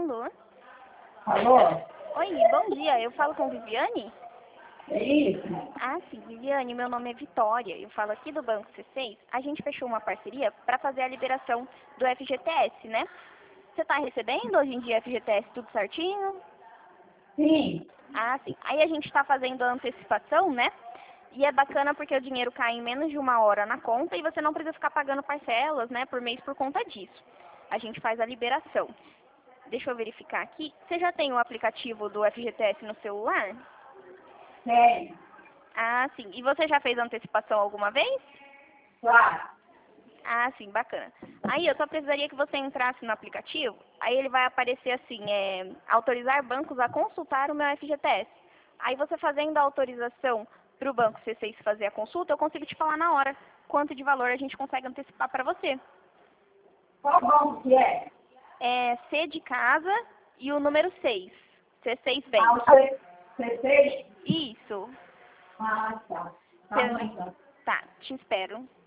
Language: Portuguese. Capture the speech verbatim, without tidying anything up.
Alô? Alô? Oi, bom dia. Eu falo com Viviane? É isso? Ah, sim, Viviane, meu nome é Vitória. Eu falo aqui do Banco C seis. A gente fechou uma parceria para fazer a liberação do F G T S, né? Você está recebendo hoje em dia F G T S tudo certinho? Sim. Ah, sim. Aí a gente está fazendo a antecipação, né? E é bacana porque o dinheiro cai em menos de uma hora na conta e você não precisa ficar pagando parcelas, né, por mês por conta disso. A gente faz a liberação. Deixa eu verificar aqui. Você já tem o aplicativo do F G T S no celular? Sério? Ah, sim. E você já fez a antecipação alguma vez? Claro. Ah, sim, bacana. Aí eu só precisaria que você entrasse no aplicativo, aí ele vai aparecer assim, é, autorizar bancos a consultar o meu F G T S. Aí você fazendo a autorização para o banco C seis fazer a consulta, eu consigo te falar na hora quanto de valor a gente consegue antecipar para você. Qual banco que é? É C de casa e o número seis. C seis Ah, Bank. o C- C6? Isso. Ah, tá. Tá bom Cê- então. Tá, te espero.